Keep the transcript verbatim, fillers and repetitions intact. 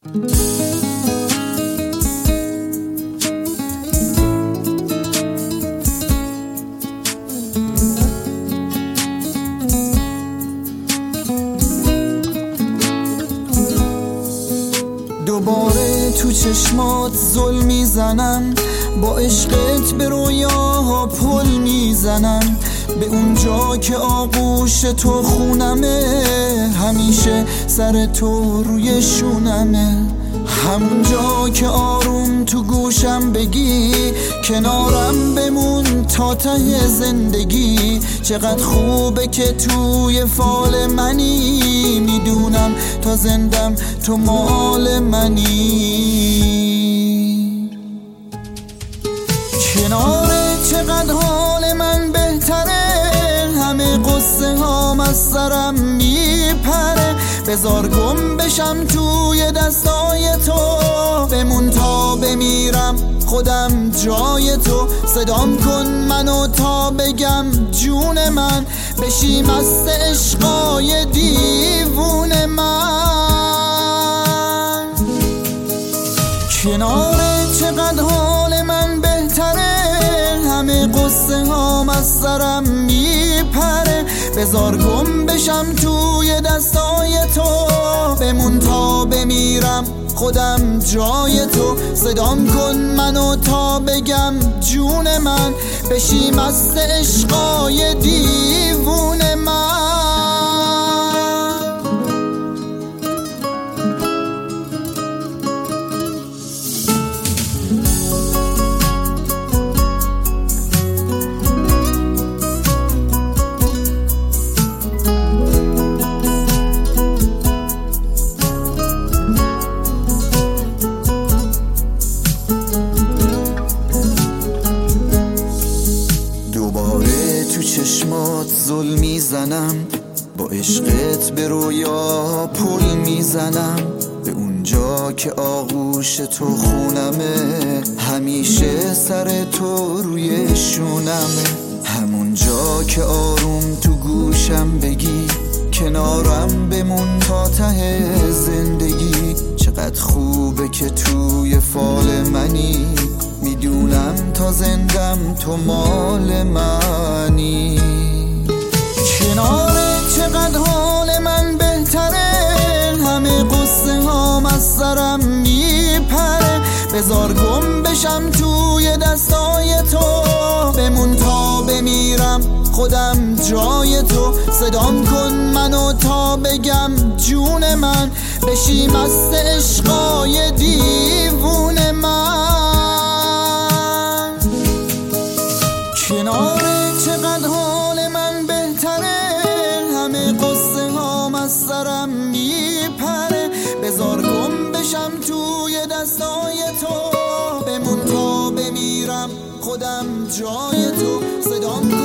دوباره تو چشمات ظلم میزنم، با عشقت به رویاها پل میزنم، به اونجا که آغوش تو خونمه، همیشه سر تو روی شونمه، همونجا که آروم تو گوشم بگی کنارم بمون تا ته زندگی. چقدر خوبه که توی فال منی، میدونم تا زندم تو مال منی. کناره چقدر حال من بهتره، همه قصه هام از سرم میپره، بذار گم بشم توی دستای تو، بمون تا بمیرم خودم جای تو. صدام کن منو تا بگم جون من، بشی مست عشقای دیوون من. کناره چقدر حال من بهتره، همه قصه هام از سرم میپره، بذار گم بشم توی دستای تو، بمون تا بمیرم خودم جای تو. صدام کن منو تا بگم جون من، بشی مست عشقای دیوون من. تو چشمات ظلم میزنم، با عشقت به رویا پل میزنم، به اونجا که آغوش تو خونمه، همیشه سر تو روی شونمه، همونجا که آروم تو گوشم بگی کنارم بمون تا ته زندگی. چقدر خوبه که توی فال منی، میدونم تا زندم تو مال منی. کناره چقدر حال من بهتره، همه قصه هام از سرم میپره، بذار گم بشم توی دستای تو، بمون تا بمیرم خودم جای تو. صدام کن منو تا بگم جون من، بشی مست عشقای دیوون من. کناره چقدر حال من بهتره، همه قصه هام از سرم میپره، بذار گم بشم توی دستای تو، بمون تا بمیرم خودم جای تو. صدام